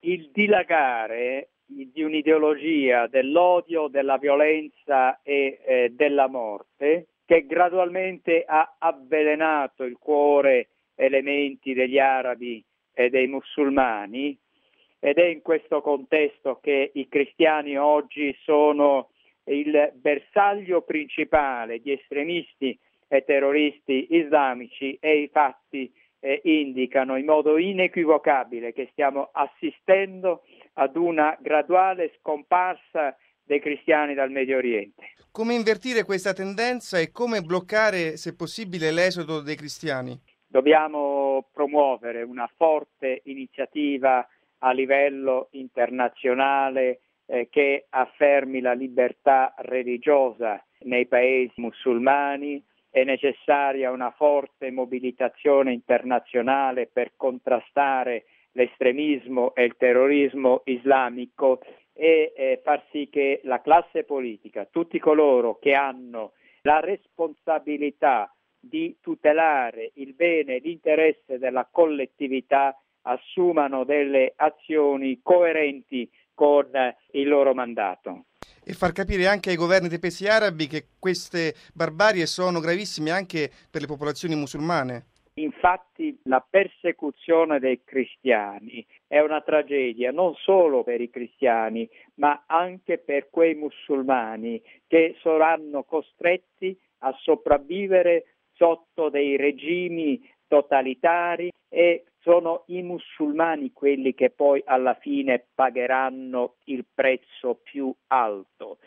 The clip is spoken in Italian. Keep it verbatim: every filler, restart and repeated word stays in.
il dilagare di un'ideologia dell'odio, della violenza e eh, della morte che gradualmente ha avvelenato il cuore elementi degli arabi e dei musulmani, ed è in questo contesto che i cristiani oggi sono il bersaglio principale di estremisti e terroristi islamici, e i fatti eh, indicano in modo inequivocabile che stiamo assistendo ad una graduale scomparsa dei cristiani dal Medio Oriente. Come invertire questa tendenza e come bloccare, se possibile, l'esodo dei cristiani? Dobbiamo promuovere una forte iniziativa a livello internazionale eh, che affermi la libertà religiosa nei paesi musulmani. È necessaria una forte mobilitazione internazionale per contrastare l'estremismo e il terrorismo islamico e eh, far sì che la classe politica, tutti coloro che hanno la responsabilità di tutelare il bene e l'interesse della collettività, assumano delle azioni coerenti con il loro mandato. E far capire anche ai governi dei paesi arabi che queste barbarie sono gravissime anche per le popolazioni musulmane. Infatti la persecuzione dei cristiani è una tragedia non solo per i cristiani, ma anche per quei musulmani che saranno costretti a sopravvivere sotto dei regimi totalitari, e sono i musulmani quelli che poi alla fine pagheranno il prezzo più alto.